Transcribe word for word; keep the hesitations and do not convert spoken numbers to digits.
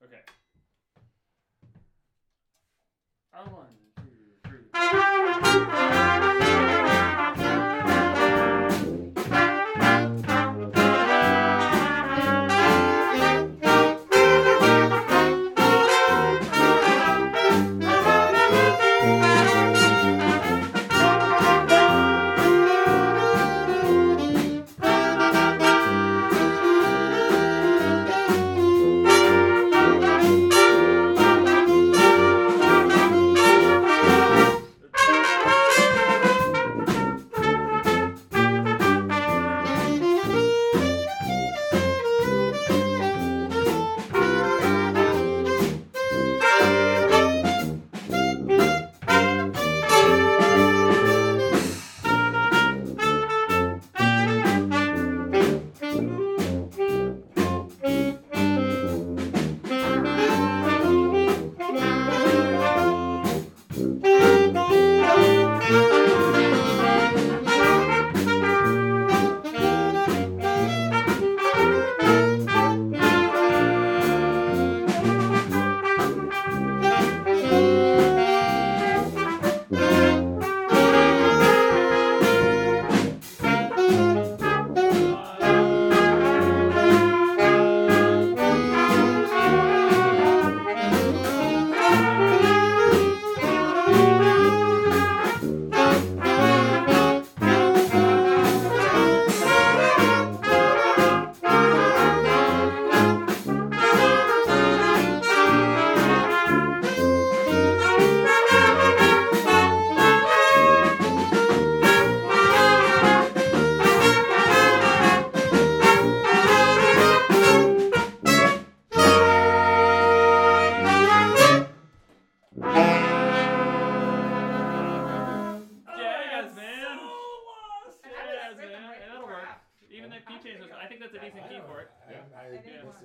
Okay. Uh, one, two, three. Jazz, man. So lost. Jazz, man. And that'll work. Even that key change, I think that's a decent key for it. Yeah. I didn't Yeah. want